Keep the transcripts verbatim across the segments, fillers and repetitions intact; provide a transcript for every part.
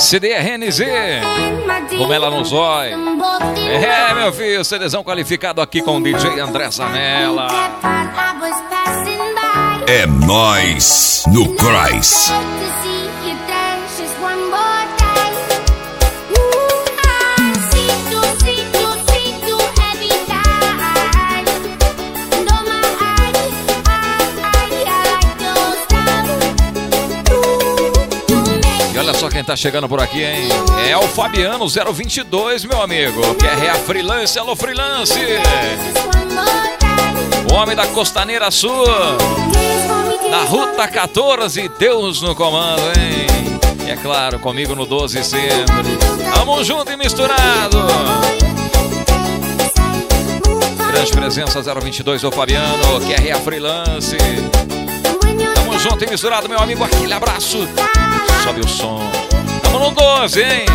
C D R N Z, como ela nos olha. É, meu filho, CDzão qualificado aqui com o D J André Zanella. É nóis no Cross. Olha só quem tá chegando por aqui, hein? É o Fabiano zero vinte e dois, meu amigo. Que é a Freelance, alô Freelance. O homem da Costaneira Sul. Na Ruta quatorze, Deus no comando, hein? E é claro, comigo no doze sempre. Tamo junto e misturado. Grande presença zero vinte e dois, o Fabiano. Que é a Freelance. Tamo junto e misturado, meu amigo. Aquele abraço. Sobe o som. Tamo no doze, hein?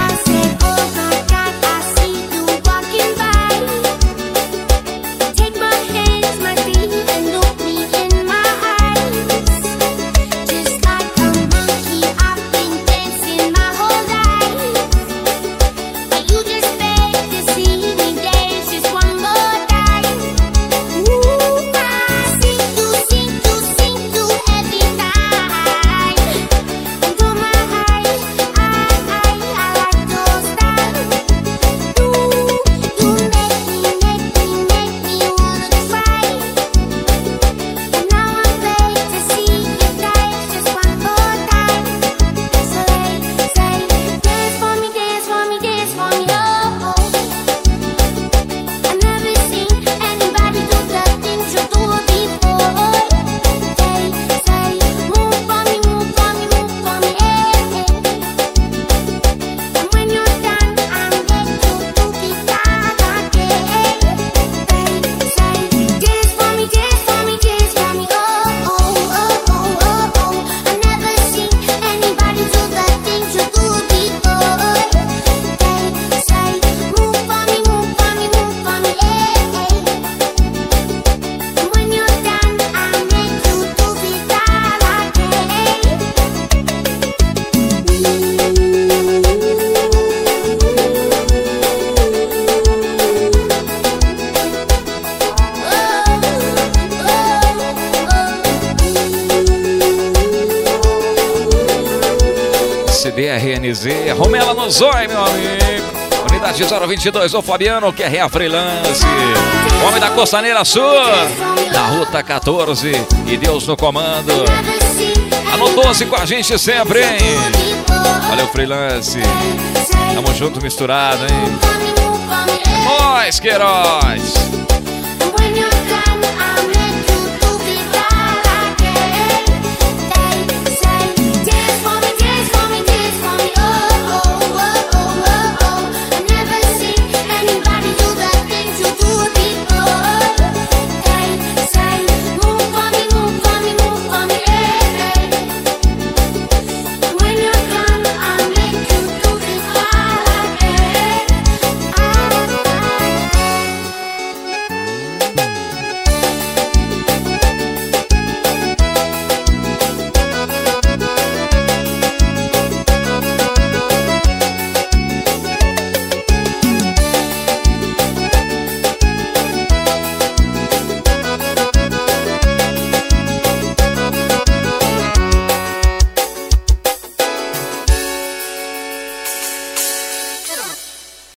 C D R N Z, Romela no zóio, meu amigo. Unidade zero vinte e dois, o Fabiano, que é a Freelance. Homem da Costaneira Sul, na Ruta quatorze, e Deus no comando. Alô doze com a gente sempre, hein? Valeu, Freelance. Tamo junto, misturado, hein? Nós, Queiroz.